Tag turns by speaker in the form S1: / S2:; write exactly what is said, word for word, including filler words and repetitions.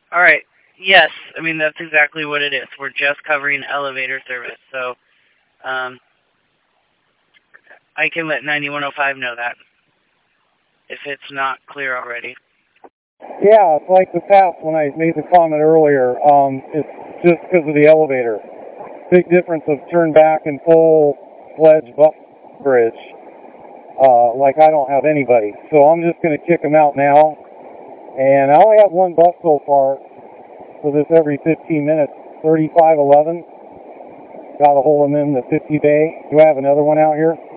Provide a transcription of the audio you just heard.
S1: All right. Yes, I mean that's exactly what it is. We're just covering elevator service, so um, I can let ninety-one oh five know that if it's not clear already.
S2: Yeah, it's like the past when I made the comment earlier. Um, it's just because of the elevator. Big difference of turn back and full sledge bus bridge. Uh, like I don't have anybody, so I'm just going to kick them out now. And I only have one bus so far, so this every fifteen minutes, thirty-five eleven. Got a hold of them in the fifty bay. Do I have another one out here?